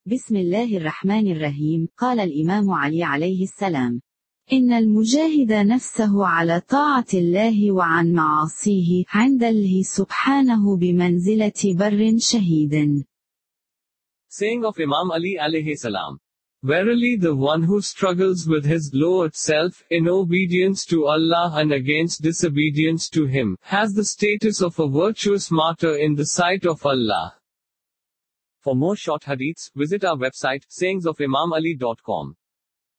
بسم الله الرحمن الرحيم. قال الإمام علي عليه السلام: إن المجاهد نفسه على طاعة الله وعن معاصيه عند الله سبحانه بمنزلة بر شهيد. Saying of Imam Ali alayhi salam. Verily the one who struggles with his lower self, in obedience to Allah and against disobedience to Him, has the status of a virtuous martyr in the sight of Allah. For more short hadiths, visit our website, sayingsofimamali.com.